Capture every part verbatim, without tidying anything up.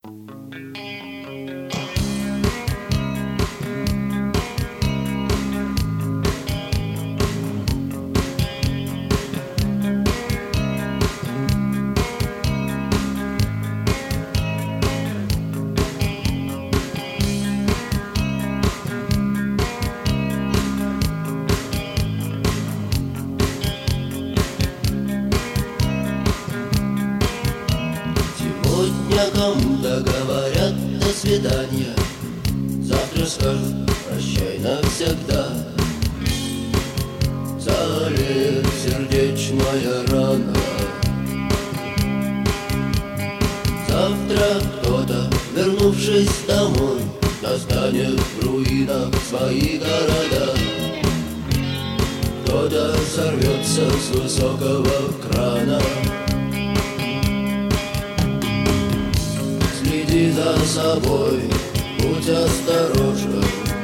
Кому-то говорят до свидания, завтра скажут прощай навсегда. Залит сердечная рана. Завтра кто-то, вернувшись домой, достанет в руинах свои города. Кто-то сорвется с высокого крана. Следи за собой, будь осторожен.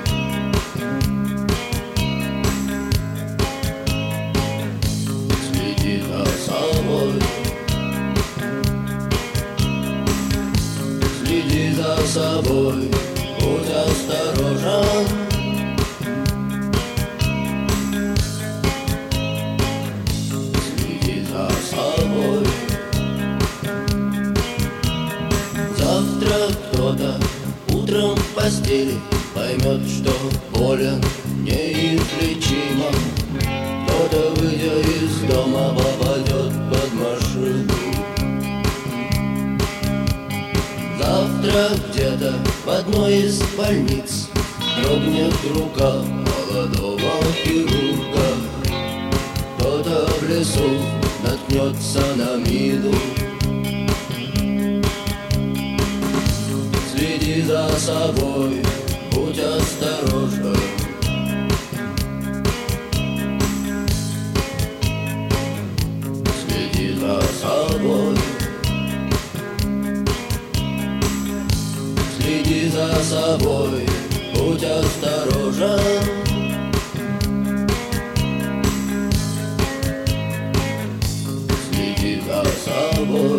Следи за собой. Следи за собой, будь осторожен. Следи за собой. Завтра кто-то утром в постели поймет, что болен неизлечимо. Кто-то, выйдя из дома, попадет под машину. Завтра где-то в одной из больниц дрогнет рука молодого хирурга. Кто-то в лесу наткнется на мину. Следи за собой, будь осторожен. Следи за собой. Следи за собой, будь осторожен. Следи за собой.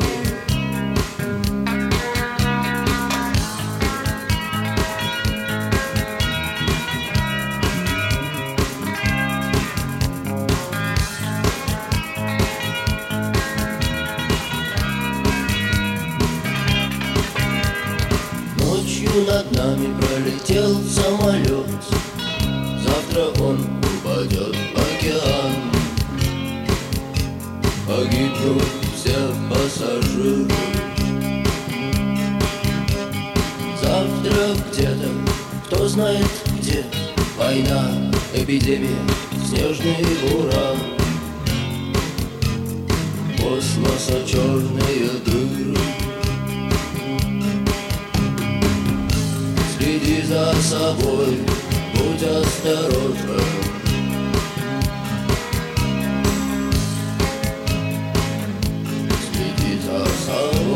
Над нами пролетел самолет. Завтра он упадет в океан. Погибнут все пассажиры. Завтра где-то, кто знает где, война, эпидемия, снежный буран. Космоса черные дыры. Следи за собой, будь осторожен. Следи за собой.